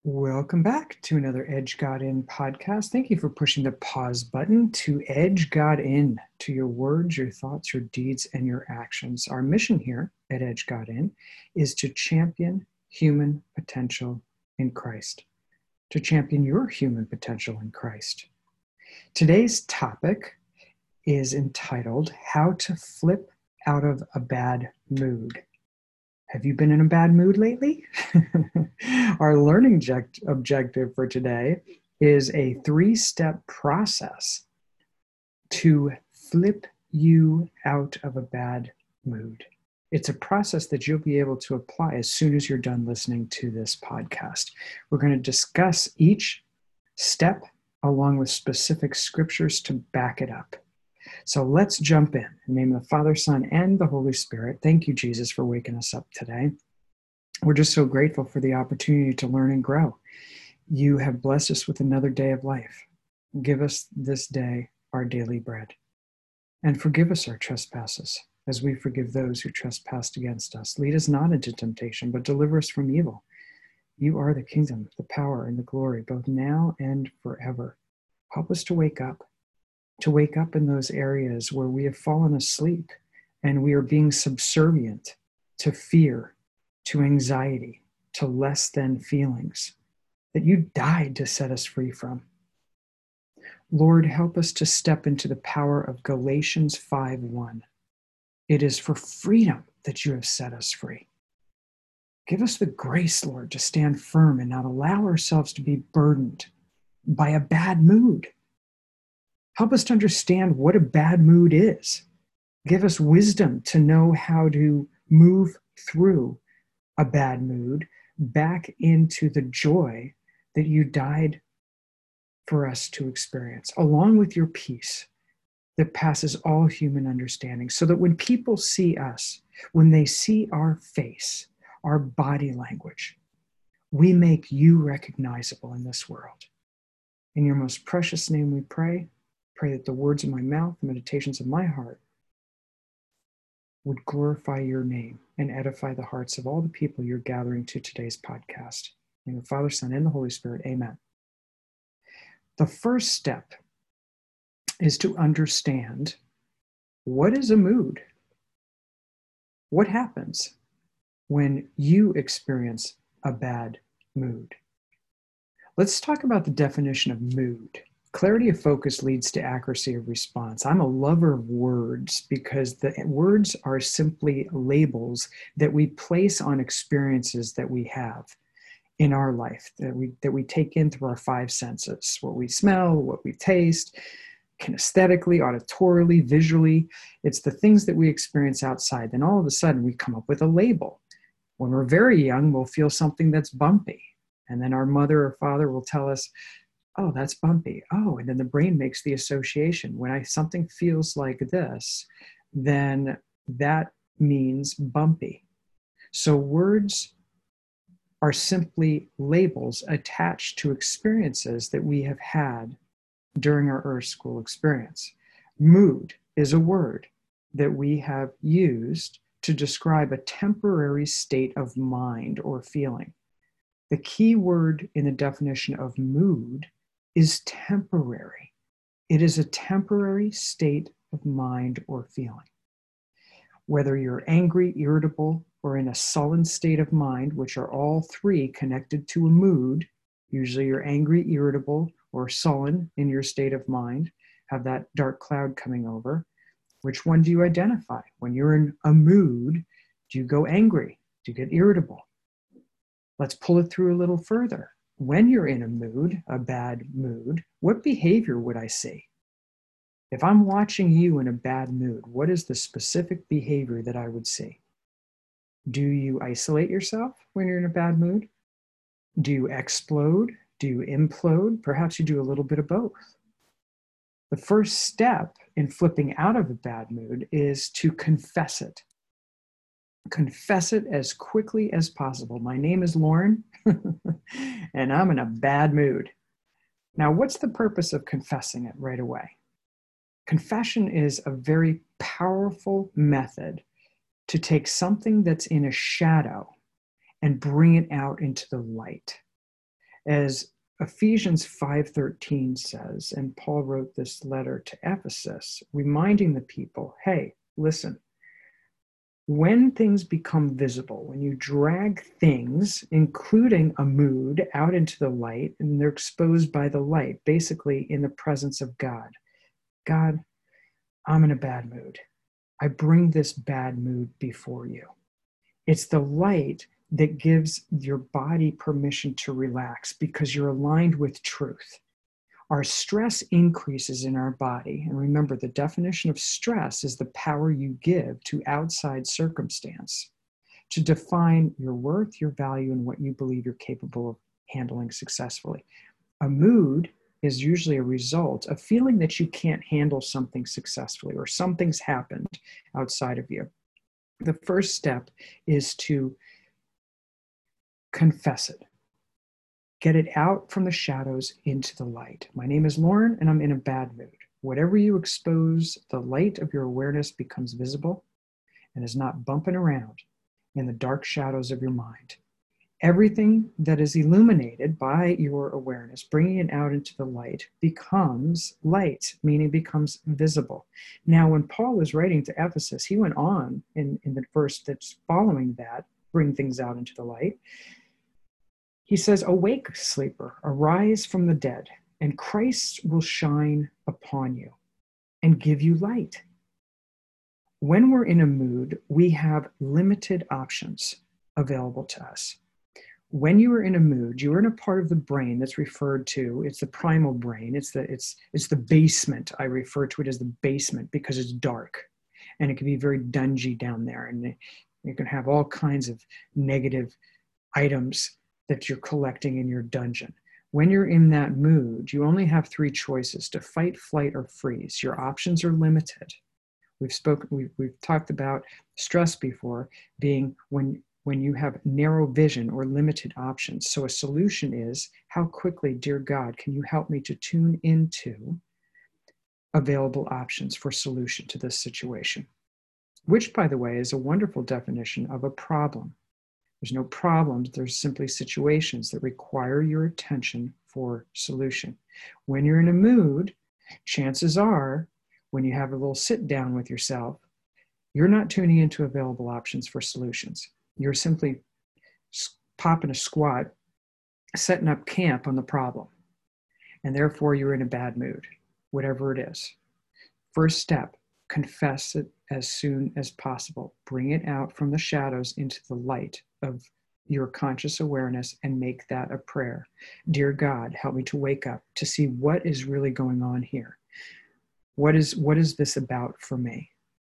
Welcome back to another Edge God In podcast. Thank you for pushing the pause button to edge God in to your words, your thoughts, your deeds, and your actions. Our mission here at Edge God In is to champion human potential in Christ, to champion your human potential in Christ. Today's topic is entitled How to Flip Out of a Bad Mood. Have you been in a bad mood lately? Our learning objective for today is a 3-step process to flip you out of a bad mood. It's a process that you'll be able to apply as soon as you're done listening to this podcast. We're going to discuss each step along with specific scriptures to back it up. So let's jump in. In the name of the Father, Son, and the Holy Spirit. Thank you, Jesus, for waking us up today. We're just so grateful for the opportunity to learn and grow. You have blessed us with another day of life. Give us this day our daily bread. And forgive us our trespasses, as we forgive those who trespass against us. Lead us not into temptation, but deliver us from evil. You are the kingdom, the power, and the glory, both now and forever. Help us to wake up in those areas where we have fallen asleep and we are being subservient to fear, to anxiety, to less than feelings that you died to set us free from. Lord, help us to step into the power of Galatians 5:1. It is for freedom that you have set us free. Give us the grace, Lord, to stand firm and not allow ourselves to be burdened by a bad mood. Help us to understand what a bad mood is. Give us wisdom to know how to move through a bad mood back into the joy that you died for us to experience, along with your peace that passes all human understanding, so that when people see us, when they see our face, our body language, we make you recognizable in this world. In your most precious name we pray. Pray that the words of my mouth, the meditations of my heart would glorify your name and edify the hearts of all the people you're gathering to today's podcast. In the Father, Son, and the Holy Spirit, amen. The first step is to understand, what is a mood? What happens when you experience a bad mood? Let's talk about the definition of mood. Clarity of focus leads to accuracy of response. I'm a lover of words because the words are simply labels that we place on experiences that we have in our life, that we take in through our 5 senses, what we smell, what we taste, kinesthetically, auditorily, visually. It's the things that we experience outside. Then all of a sudden we come up with a label. When we're very young, we'll feel something that's bumpy. And then our mother or father will tell us, oh, that's bumpy. Oh, and then the brain makes the association. When something feels like this, then that means bumpy. So words are simply labels attached to experiences that we have had during our Earth School experience. Mood is a word that we have used to describe a temporary state of mind or feeling. The key word in the definition of mood is temporary. It is a temporary state of mind or feeling. Whether you're angry, irritable, or in a sullen state of mind, which are all 3 connected to a mood, usually you're angry, irritable, or sullen in your state of mind, have that dark cloud coming over. Which one do you identify? When you're in a mood, do you go angry? Do you get irritable? Let's pull it through a little further. When you're in a mood, a bad mood, what behavior would I see? If I'm watching you in a bad mood, what is the specific behavior that I would see? Do you isolate yourself when you're in a bad mood? Do you explode? Do you implode? Perhaps you do a little bit of both. The first step in flipping out of a bad mood is to confess it. Confess it as quickly as possible. My name is Lauren, and I'm in a bad mood. Now, what's the purpose of confessing it right away? Confession is a very powerful method to take something that's in a shadow and bring it out into the light. As Ephesians 5:13 says, and Paul wrote this letter to Ephesus, reminding the people, hey, listen, when things become visible, when you drag things, including a mood, out into the light, and they're exposed by the light, basically in the presence of God. God, I'm in a bad mood. I bring this bad mood before you. It's the light that gives your body permission to relax because you're aligned with truth. Our stress increases in our body. And remember, the definition of stress is the power you give to outside circumstance to define your worth, your value, and what you believe you're capable of handling successfully. A mood is usually a result of feeling that you can't handle something successfully or something's happened outside of you. The first step is to confess it. Get it out from the shadows into the light. My name is Lauren, and I'm in a bad mood. Whatever you expose, the light of your awareness becomes visible and is not bumping around in the dark shadows of your mind. Everything that is illuminated by your awareness, bringing it out into the light, becomes light, meaning becomes visible. Now, when Paul was writing to Ephesus, he went on in the verse that's following that, bring things out into the light. He says, awake, sleeper, arise from the dead, and Christ will shine upon you and give you light. When we're in a mood, we have limited options available to us. When you are in a mood, you are in a part of the brain that's referred to, it's the primal brain, it's the basement. I refer to it as the basement because it's dark and it can be very dungy down there, and you can have all kinds of negative items that you're collecting in your dungeon. When you're in that mood, you only have three choices: to fight, flight, or freeze. Your options are limited. We've talked about stress before being when you have narrow vision or limited options. So a solution is, how quickly, dear God, can you help me to tune into available options for solution to this situation? Which, by the way, is a wonderful definition of a problem. There's no problems, there's simply situations that require your attention for solution. When you're in a mood, chances are, when you have a little sit down with yourself, you're not tuning into available options for solutions. You're simply popping a squat, setting up camp on the problem. And therefore, you're in a bad mood, whatever it is. First step, confess it as soon as possible. Bring it out from the shadows into the light of your conscious awareness and make that a prayer. Dear God, help me to wake up to see what is really going on here. What is this about for me?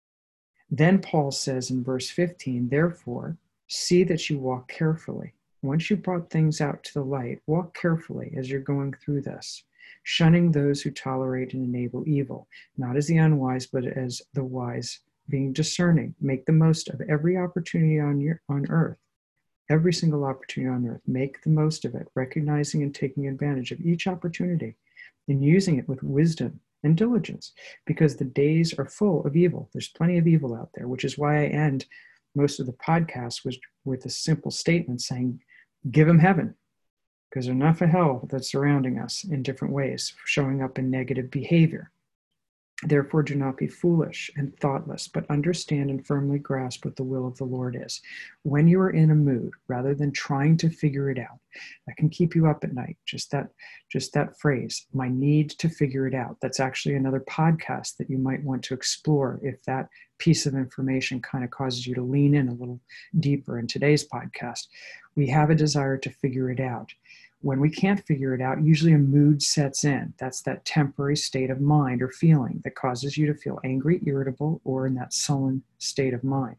Then Paul says in verse 15, therefore, see that you walk carefully. Once you've brought things out to the light, walk carefully as you're going through this, shunning those who tolerate and enable evil, not as the unwise, but as the wise, being discerning. Make the most of every opportunity on earth, every single opportunity on earth. Make the most of it, recognizing and taking advantage of each opportunity and using it with wisdom and diligence, because the days are full of evil. There's plenty of evil out there, which is why I end most of the podcast with a simple statement saying, give them heaven, because there's enough of hell that's surrounding us in different ways, showing up in negative behavior. Therefore, do not be foolish and thoughtless, but understand and firmly grasp what the will of the Lord is. When you are in a mood, rather than trying to figure it out, that can keep you up at night. Just that phrase, my need to figure it out. That's actually another podcast that you might want to explore if that piece of information kind of causes you to lean in a little deeper. In today's podcast, we have a desire to figure it out. When we can't figure it out, usually a mood sets in. That's that temporary state of mind or feeling that causes you to feel angry, irritable, or in that sullen state of mind.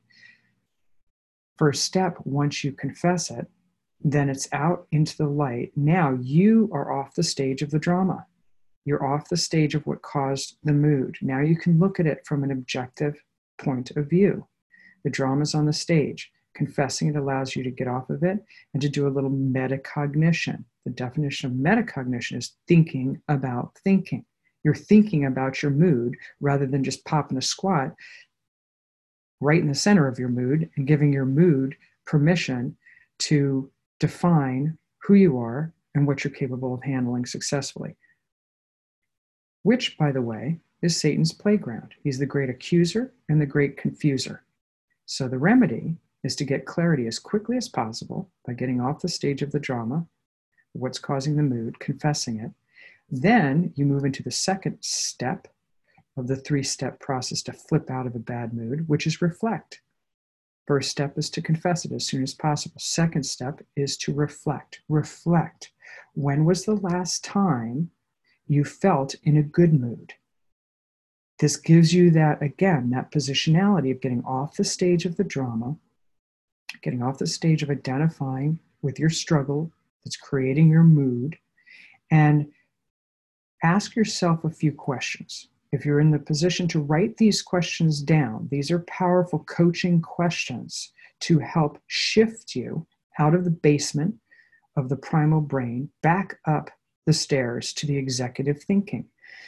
First step, once you confess it, then it's out into the light. Now you are off the stage of the drama. You're off the stage of what caused the mood. Now you can look at it from an objective point of view. The drama's on the stage. Confessing it allows you to get off of it and to do a little metacognition. The definition of metacognition is thinking about thinking. You're thinking about your mood rather than just popping a squat right in the center of your mood and giving your mood permission to define who you are and what you're capable of handling successfully. Which, by the way, is Satan's playground. He's the great accuser and the great confuser. So the remedy is to get clarity as quickly as possible by getting off the stage of the drama, what's causing the mood, confessing it. Then you move into the second step of the 3-step process to flip out of a bad mood, which is reflect. First step is to confess it as soon as possible. Second step is to reflect. Reflect. When was the last time you felt in a good mood? This gives you that, again, that positionality of getting off the stage of the drama, getting off the stage of identifying with your struggle that's creating your mood, and ask yourself a few questions. If you're in the position to write these questions down, these are powerful coaching questions to help shift you out of the basement of the primal brain, back up the stairs to the executive thinking.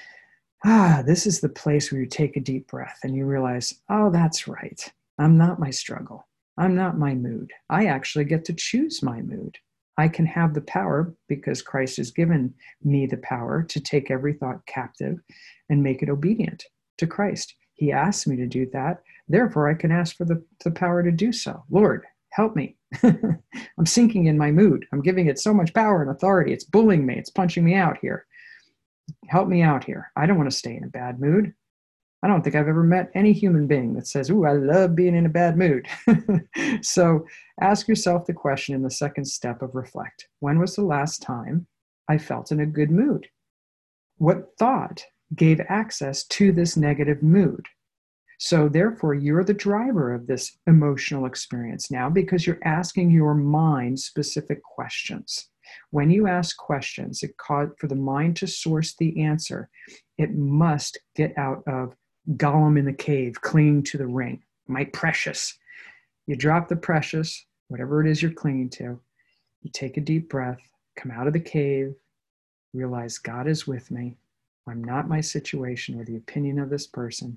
This is the place where you take a deep breath and you realize, oh, that's right. I'm not my struggle. I'm not my mood. I actually get to choose my mood. I can have the power, because Christ has given me the power, to take every thought captive and make it obedient to Christ. He asked me to do that. Therefore, I can ask for the power to do so. Lord, help me. I'm sinking in my mood. I'm giving it so much power and authority. It's bullying me. It's punching me out here. Help me out here. I don't want to stay in a bad mood. I don't think I've ever met any human being that says, ooh, I love being in a bad mood. So ask yourself the question in the second step of reflect. When was the last time I felt in a good mood? What thought gave access to this negative mood? So therefore, you're the driver of this emotional experience now, because you're asking your mind specific questions. When you ask questions, it causes for the mind to source the answer. It must get out of Gollum in the cave, clinging to the ring. My precious. You drop the precious, whatever it is you're clinging to. You take a deep breath, come out of the cave, realize God is with me. I'm not my situation or the opinion of this person.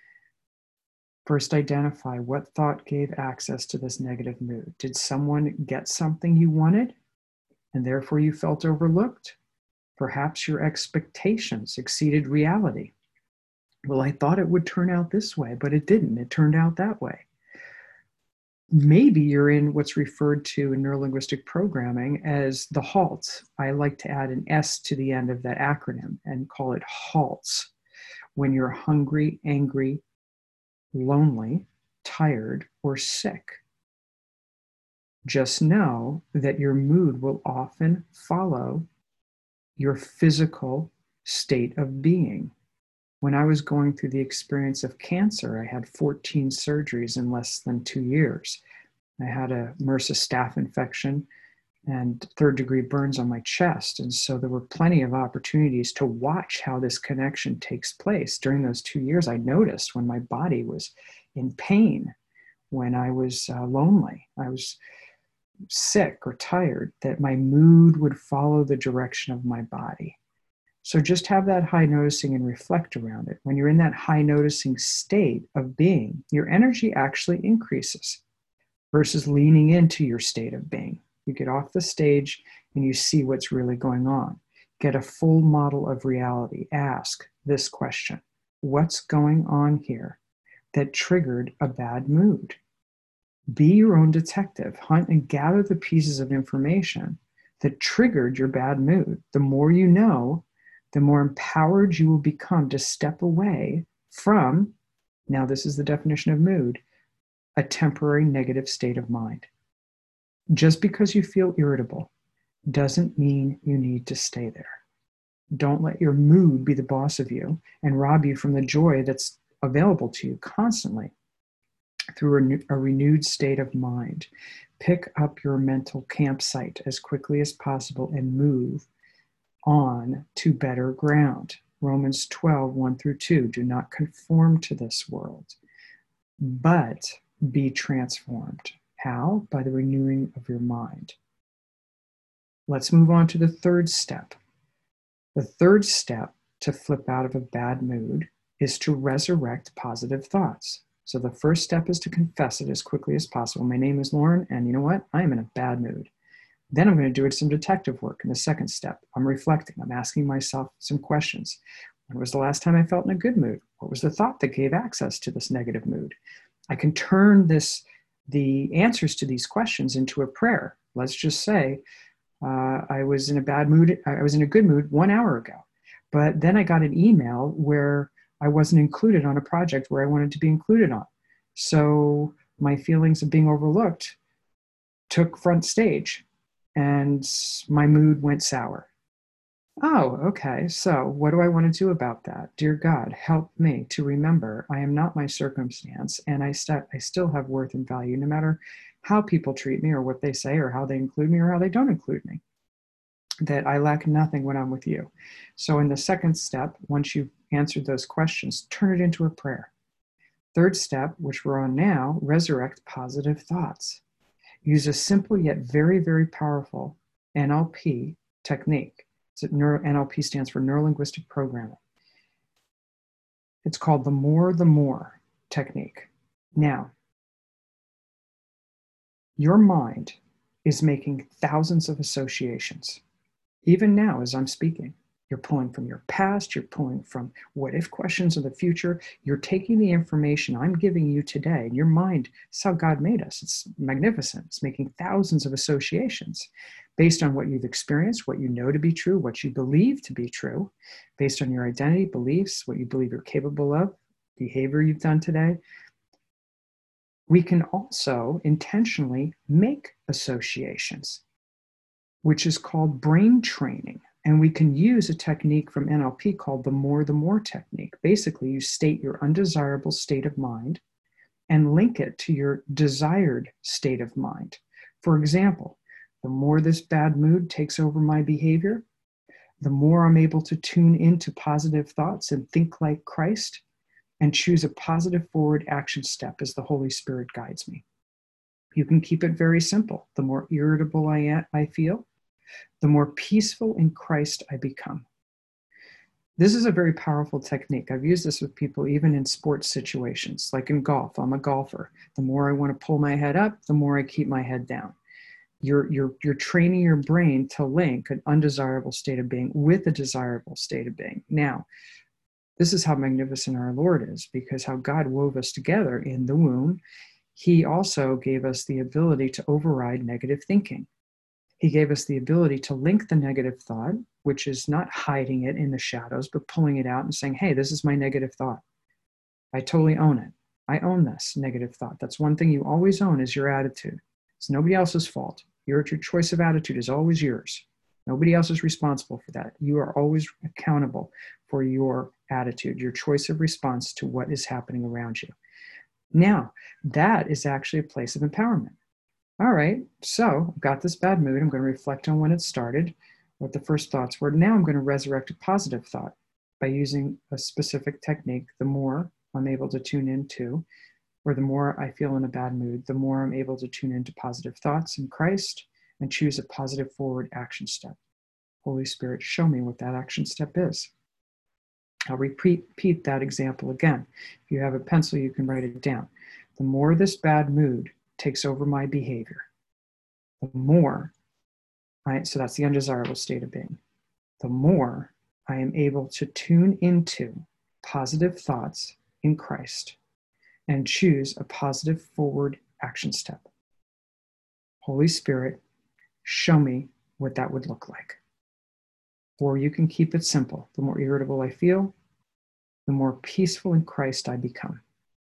First, identify what thought gave access to this negative mood. Did someone get something you wanted, and therefore you felt overlooked? Perhaps your expectations exceeded reality. Well, I thought it would turn out this way, but it didn't. It turned out that way. Maybe you're in what's referred to in neurolinguistic programming as the HALT. I like to add an S to the end of that acronym and call it HALTs. When you're hungry, angry, lonely, tired, or sick, just know that your mood will often follow your physical state of being. When I was going through the experience of cancer, I had 14 surgeries in less than 2 years. I had a MRSA staph infection and 3rd-degree burns on my chest. And so there were plenty of opportunities to watch how this connection takes place. During those 2 years, I noticed when my body was in pain, when I was lonely, I was sick or tired, that my mood would follow the direction of my body. So just have that high noticing and reflect around it. When you're in that high noticing state of being, your energy actually increases versus leaning into your state of being. You get off the stage and you see what's really going on. Get a full model of reality. Ask this question: what's going on here that triggered a bad mood? Be your own detective. Hunt and gather the pieces of information that triggered your bad mood. The more you know, the more empowered you will become to step away from, now this is the definition of mood, a temporary negative state of mind. Just because you feel irritable doesn't mean you need to stay there. Don't let your mood be the boss of you and rob you from the joy that's available to you constantly through a renewed state of mind. Pick up your mental campsite as quickly as possible and move on to better ground. Romans 12, 1-2. Do not conform to this world, but be transformed. How? By the renewing of your mind. Let's move on to the third step. The third step to flip out of a bad mood is to resurrect positive thoughts. So the first step is to confess it as quickly as possible. My name is Lauren, and you know what? I am in a bad mood. Then I'm going to do some detective work in the second step. I'm reflecting. I'm asking myself some questions. When was the last time I felt in a good mood? What was the thought that gave access to this negative mood? I can turn the answers to these questions into a prayer. Let's just say I was in a bad mood. I was in a good mood 1 hour ago, but then I got an email where I wasn't included on a project where I wanted to be included on. So my feelings of being overlooked took front stage and my mood went sour. Oh, okay. So what do I want to do about that? Dear God, help me to remember I am not my circumstance, and I still have worth and value no matter how people treat me or what they say or how they include me or how they don't include me. That I lack nothing when I'm with you. So in the second step, once you've answered those questions, turn it into a prayer. Third step, which we're on now, resurrect positive thoughts. Use a simple yet very, very powerful NLP technique. NLP stands for Neuro-Linguistic Programming. It's called the more technique. Now, your mind is making thousands of associations. Even now, as I'm speaking, you're pulling from your past, you're pulling from what if questions of the future, you're taking the information I'm giving you today, and your mind, it's how God made us. It's magnificent. It's making thousands of associations based on what you've experienced, what you know to be true, what you believe to be true, based on your identity, beliefs, what you believe you're capable of, behavior you've done today. We can also intentionally make associations, which is called brain training. And we can use a technique from NLP called the more technique. Basically, you state your undesirable state of mind and link it to your desired state of mind. For example, the more this bad mood takes over my behavior, the more I'm able to tune into positive thoughts and think like Christ and choose a positive forward action step as the Holy Spirit guides me. You can keep it very simple. The more irritable I feel, the more peaceful in Christ I become. This is a very powerful technique. I've used this with people even in sports situations, like in golf. I'm a golfer. The more I want to pull my head up, the more I keep my head down. You're training your brain to link an undesirable state of being with a desirable state of being. Now, this is how magnificent our Lord is, because how God wove us together in the womb, He also gave us the ability to override negative thinking. He gave us the ability to link the negative thought, which is not hiding it in the shadows, but pulling it out and saying, hey, this is my negative thought. I totally own it. I own this negative thought. That's one thing you always own is your attitude. It's nobody else's fault. Your choice of attitude is always yours. Nobody else is responsible for that. You are always accountable for your attitude, your choice of response to what is happening around you. Now, that is actually a place of empowerment. All right, so I've got this bad mood. I'm going to reflect on when it started, what the first thoughts were. Now I'm going to resurrect a positive thought by using a specific technique. The more I'm able to tune into, or the more I feel in a bad mood, the more I'm able to tune into positive thoughts in Christ and choose a positive forward action step. Holy Spirit, show me what that action step is. I'll repeat that example again. If you have a pencil, you can write it down. The more this bad mood takes over my behavior, the more, so that's the undesirable state of being, the more I am able to tune into positive thoughts in Christ and choose a positive forward action step. Holy Spirit, show me what that would look like. Or you can keep it simple. The more irritable I feel, the more peaceful in Christ I become.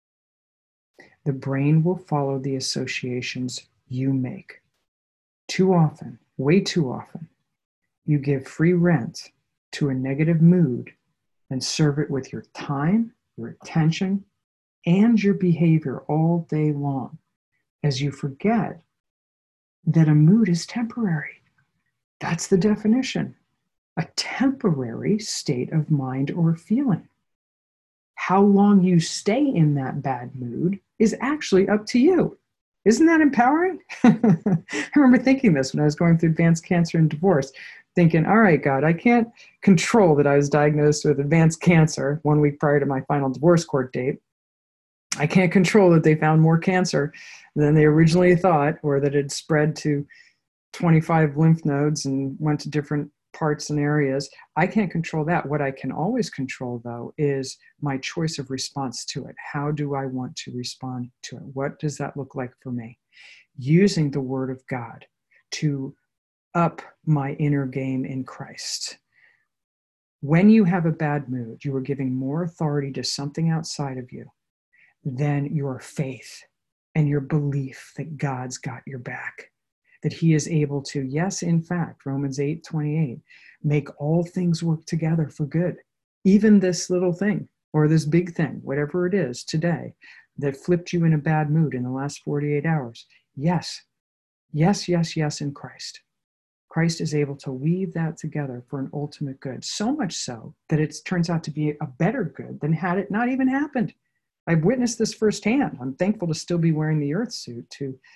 The brain will follow the associations you make. Too often, way too often, you give free rent to a negative mood and serve it with your time, your attention, and your behavior all day long, as you forget that a mood is temporary. That's the definition. A temporary state of mind or feeling. How long you stay in that bad mood is actually up to you. Isn't that empowering? I remember thinking this when I was going through advanced cancer and divorce, thinking, all right, God, I can't control that I was diagnosed with advanced cancer 1 week prior to my final divorce court date. I can't control that they found more cancer than they originally thought, or that it spread to 25 lymph nodes and went to different parts and areas. I can't control that. What I can always control, though, is my choice of response to it. How do I want to respond to it? What does that look like for me? Using the Word of God to up my inner game in Christ. When you have a bad mood, you are giving more authority to something outside of you than your faith and your belief that God's got your back, that he is able to, yes, in fact, Romans 8:28, make all things work together for good. Even this little thing or this big thing, whatever it is today, that flipped you in a bad mood in the last 48 hours. Yes, yes, yes, yes, in Christ. Christ is able to weave that together for an ultimate good, so much so that it turns out to be a better good than had it not even happened. I've witnessed this firsthand. I'm thankful to still be wearing the earth suit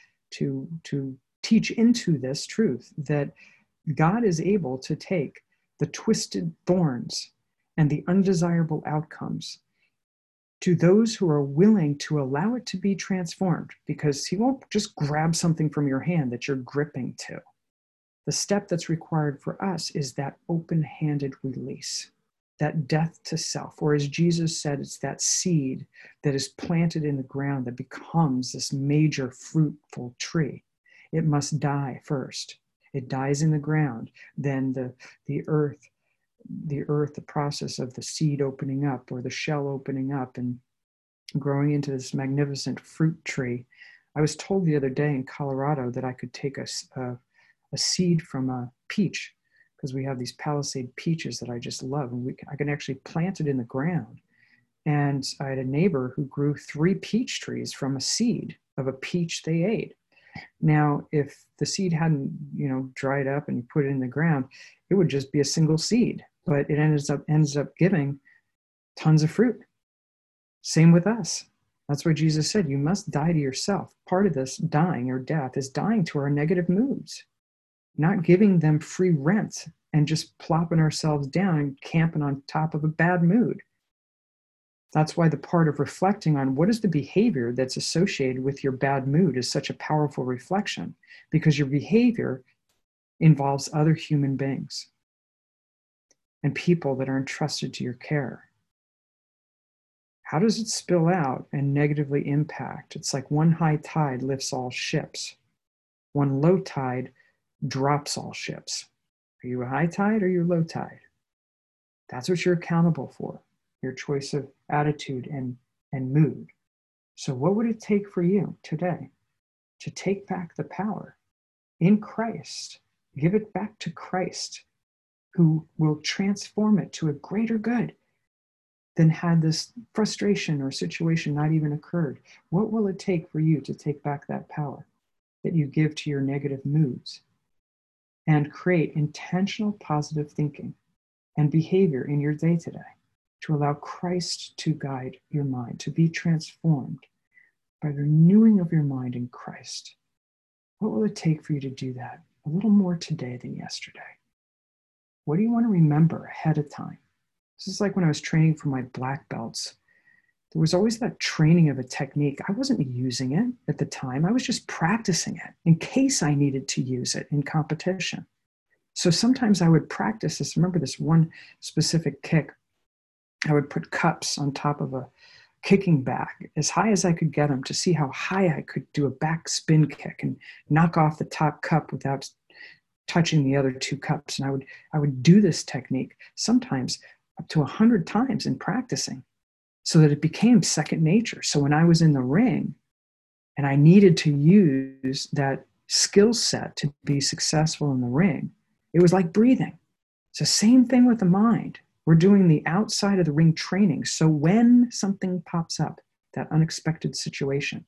to teach into this truth that God is able to take the twisted thorns and the undesirable outcomes to those who are willing to allow it to be transformed, because he won't just grab something from your hand that you're gripping to. The step that's required for us is that open-handed release, that death to self, or as Jesus said, it's that seed that is planted in the ground that becomes this major fruitful tree. It must die first. It dies in the ground. Then the earth, the process of the seed opening up or the shell opening up and growing into this magnificent fruit tree. I was told the other day in Colorado that I could take a seed from a peach, because we have these Palisade peaches that I just love, and I can actually plant it in the ground. And I had a neighbor who grew 3 peach trees from a seed of a peach they ate. Now, if the seed hadn't, dried up and you put it in the ground, it would just be a single seed, but it ends up giving tons of fruit. Same with us. That's what Jesus said. You must die to yourself. Part of this dying or death is dying to our negative moods, not giving them free rent and just plopping ourselves down and camping on top of a bad mood. That's why the part of reflecting on what is the behavior that's associated with your bad mood is such a powerful reflection, because your behavior involves other human beings and people that are entrusted to your care. How does it spill out and negatively impact? It's like one high tide lifts all ships. One low tide drops all ships. Are you a high tide or you're low tide? That's what you're accountable for, your choice of attitude and mood. So what would it take for you today to take back the power in Christ? Give it back to Christ, who will transform it to a greater good than had this frustration or situation not even occurred. What will it take for you to take back that power that you give to your negative moods and create intentional positive thinking and behavior in your day today to allow Christ to guide your mind, to be transformed by the renewing of your mind in Christ? What will it take for you to do that a little more today than yesterday? What do you want to remember ahead of time? This is like when I was training for my black belts. There was always that training of a technique. I wasn't using it at the time. I was just practicing it in case I needed to use it in competition. So sometimes I would practice this. Remember this one specific kick. I would put cups on top of a kicking bag as high as I could get them to see how high I could do a back spin kick and knock off the top cup without touching the other 2 cups. And I would do this technique sometimes up to 100 times in practicing, so that it became second nature. So when I was in the ring and I needed to use that skill set to be successful in the ring, it was like breathing. It's the same thing with the mind. We're doing the outside of the ring training. So when something pops up, that unexpected situation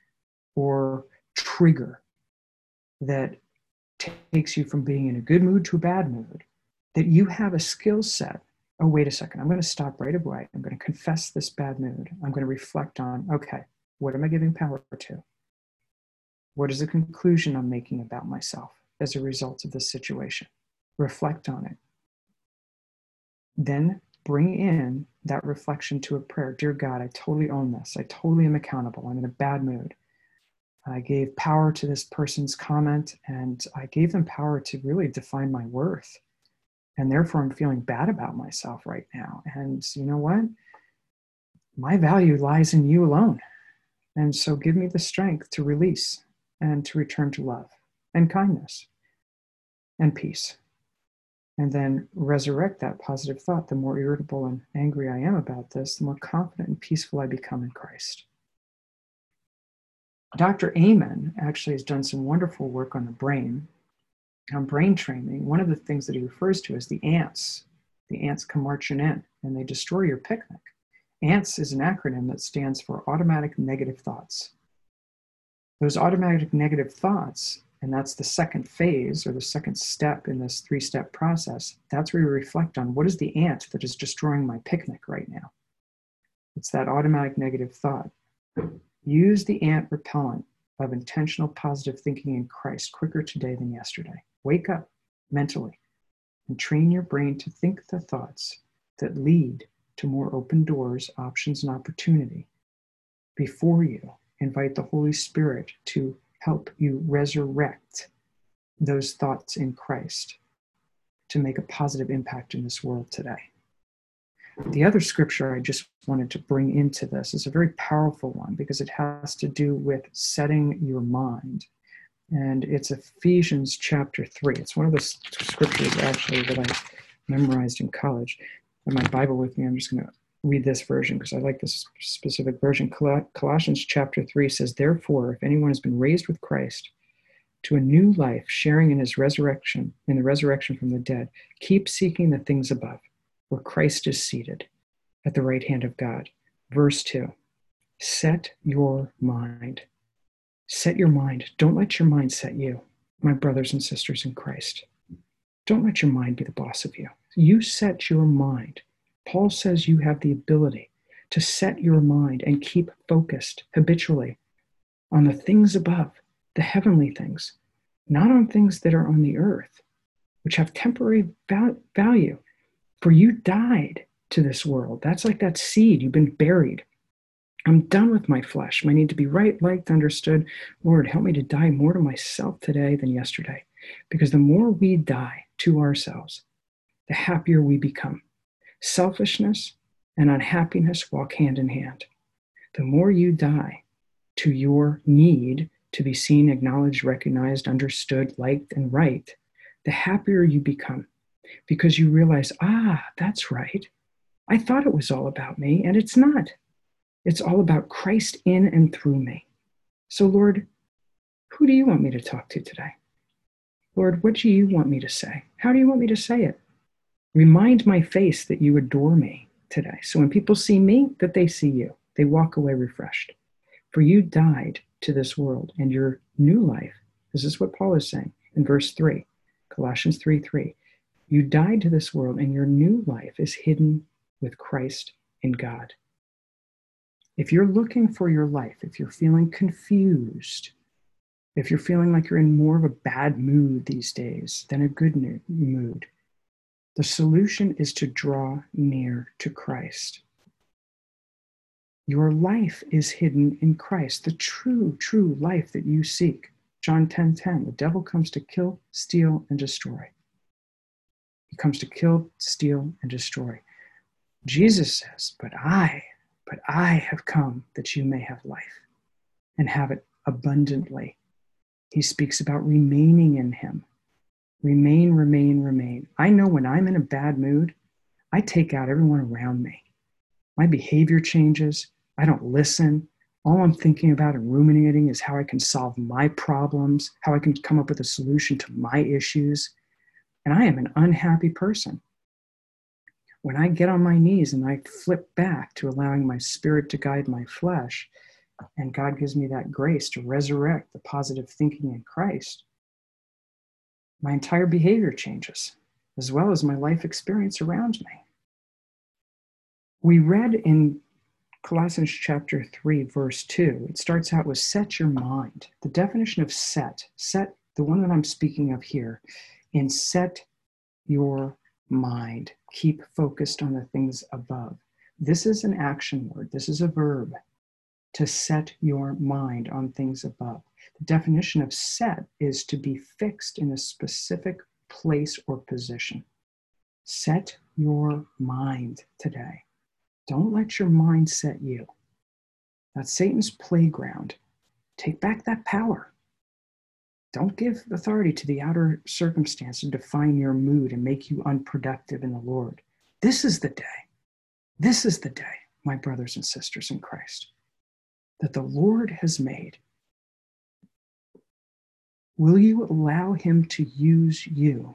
or trigger that takes you from being in a good mood to a bad mood, that you have a skill set. Oh, wait a second. I'm going to stop right away. I'm going to confess this bad mood. I'm going to reflect on, okay, what am I giving power to? What is the conclusion I'm making about myself as a result of this situation? Reflect on it. Then bring in that reflection to a prayer. Dear God, I totally own this. I totally am accountable. I'm in a bad mood. I gave power to this person's comment, and I gave them power to really define my worth. And therefore, I'm feeling bad about myself right now. And you know what? My value lies in you alone. And so give me the strength to release and to return to love and kindness and peace. And then resurrect that positive thought. The more irritable and angry I am about this, the more confident and peaceful I become in Christ. Dr. Amen actually has done some wonderful work on the brain, on brain training. One of the things that he refers to is the ants. The ants come marching in and they destroy your picnic. ANTS is an acronym that stands for automatic negative thoughts. Those automatic negative thoughts, and that's the second phase or the second step in this 3-step process, that's where you reflect on what is the ant that is destroying my picnic right now. It's that automatic negative thought. Use the ant repellent of intentional positive thinking in Christ quicker today than yesterday. Wake up mentally and train your brain to think the thoughts that lead to more open doors, options, and opportunity. Before you invite the Holy Spirit to help you resurrect those thoughts in Christ to make a positive impact in this world today. The other scripture I just wanted to bring into this is a very powerful one because it has to do with setting your mind. And it's Ephesians chapter 3. It's one of the scriptures actually that I memorized in college. I have my Bible with me. I'm just going to read this version because I like this specific version. Colossians chapter 3 says, "Therefore, if anyone has been raised with Christ to a new life, sharing in his resurrection, in the resurrection from the dead, keep seeking the things above, where Christ is seated at the right hand of God." Verse 2, set your mind. Set your mind. Don't let your mind set you, my brothers and sisters in Christ. Don't let your mind be the boss of you. You set your mind. Paul says you have the ability to set your mind and keep focused habitually on the things above, the heavenly things, not on things that are on the earth, which have temporary value. For you died to this world. That's like that seed. You've been buried. I'm done with my flesh. My need to be right, liked, understood. Lord, help me to die more to myself today than yesterday. Because the more we die to ourselves, the happier we become. Selfishness and unhappiness walk hand in hand. The more you die to your need to be seen, acknowledged, recognized, understood, liked, and right, the happier you become. Because you realize, that's right. I thought it was all about me, and it's not. It's all about Christ in and through me. So, Lord, who do you want me to talk to today? Lord, what do you want me to say? How do you want me to say it? Remind my face that you adore me today. So when people see me, that they see you. They walk away refreshed. For you died to this world, and your new life, this is what Paul is saying in verse 3, Colossians 3:3. You died to this world, and your new life is hidden with Christ in God. If you're looking for your life, if you're feeling confused, if you're feeling like you're in more of a bad mood these days than a good mood, the solution is to draw near to Christ. Your life is hidden in Christ, the true life that you seek. John 10:10, the devil comes to kill, steal, and destroy. He comes to kill, steal, and destroy. Jesus says, but I have come that you may have life and have it abundantly. He speaks about remaining in him. Remain. I know when I'm in a bad mood, I take out everyone around me. My behavior changes. I don't listen. All I'm thinking about and ruminating is how I can solve my problems, how I can come up with a solution to my issues. And I am an unhappy person. When I get on my knees and I flip back to allowing my spirit to guide my flesh, and God gives me that grace to resurrect the positive thinking in Christ, my entire behavior changes, as well as my life experience around me. We read in Colossians chapter 3, verse 2, it starts out with set your mind. The definition of set, the one that I'm speaking of here, in set your mind. Keep focused on the things above. This is an action word. This is a verb, to set your mind on things above. The definition of set is to be fixed in a specific place or position. Set your mind today. Don't let your mind set you. That's Satan's playground. Take back that power. Don't give authority to the outer circumstance to define your mood and make you unproductive in the Lord. This is the day. This is the day, my brothers and sisters in Christ, that the Lord has made. Will you allow him to use you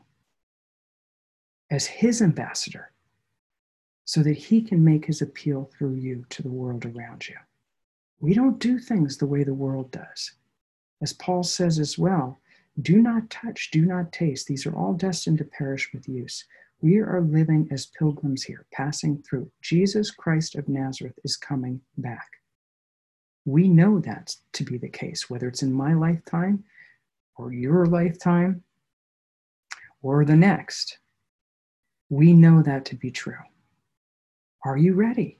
as his ambassador so that he can make his appeal through you to the world around you? We don't do things the way the world does. As Paul says as well, do not touch, do not taste. These are all destined to perish with use. We are living as pilgrims here, passing through. Jesus Christ of Nazareth is coming back. We know that to be the case, whether it's in my lifetime or your lifetime or the next. We know that to be true. Are you ready?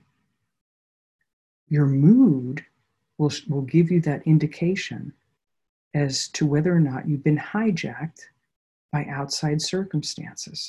Your mood will give you that indication as to whether or not you've been hijacked by outside circumstances.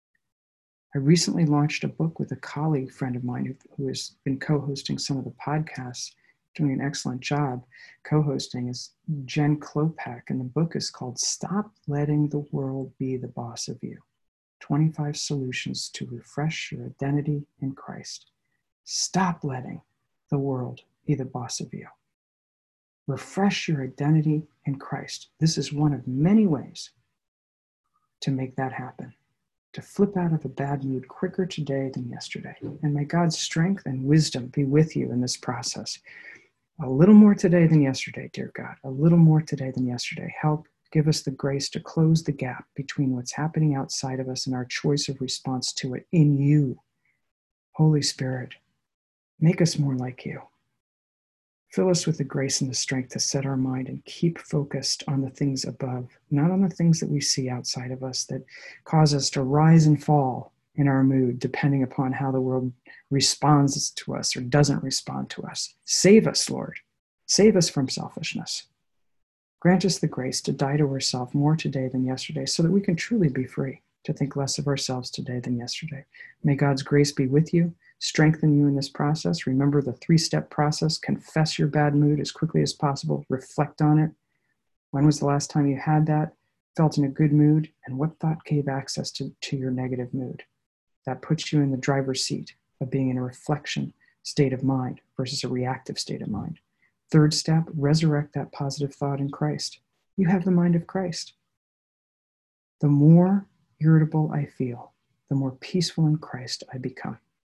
I recently launched a book with a colleague friend of mine who has been co-hosting some of the podcasts, doing an excellent job co-hosting, is Jen Klopak, and the book is called Stop Letting the World Be the Boss of You. 25 Solutions to Refresh Your Identity in Christ. Stop letting the world be the boss of you. Refresh your identity in Christ. This is one of many ways to make that happen, to flip out of a bad mood quicker today than yesterday. And may God's strength and wisdom be with you in this process. A little more today than yesterday, dear God. A little more today than yesterday. Help give us the grace to close the gap between what's happening outside of us and our choice of response to it in you. Holy Spirit, make us more like you. Fill us with the grace and the strength to set our mind and keep focused on the things above, not on the things that we see outside of us that cause us to rise and fall in our mood, depending upon how the world responds to us or doesn't respond to us. Save us, Lord. Save us from selfishness. Grant us the grace to die to ourselves more today than yesterday so that we can truly be free to think less of ourselves today than yesterday. May God's grace be with you. Strengthen you in this process. Remember the 3-step process. Confess your bad mood as quickly as possible. Reflect on it. When was the last time you had that? Felt in a good mood? And what thought gave access to your negative mood? That puts you in the driver's seat of being in a reflection state of mind versus a reactive state of mind. 3rd step, resurrect that positive thought in Christ. You have the mind of Christ. The more irritable I feel, the more peaceful in Christ I become.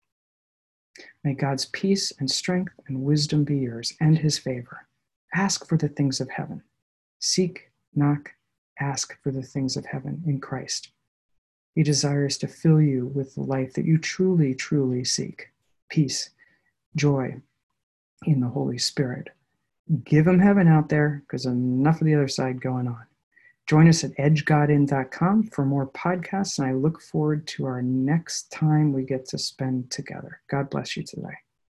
May God's peace and strength and wisdom be yours and his favor. Ask for the things of heaven. Seek, knock, ask for the things of heaven in Christ. He desires to fill you with the life that you truly, truly seek. Peace, joy in the Holy Spirit. Give him heaven out there because enough of the other side going on. Join us at edgegodin.com for more podcasts, and I look forward to our next time we get to spend together. God bless you today.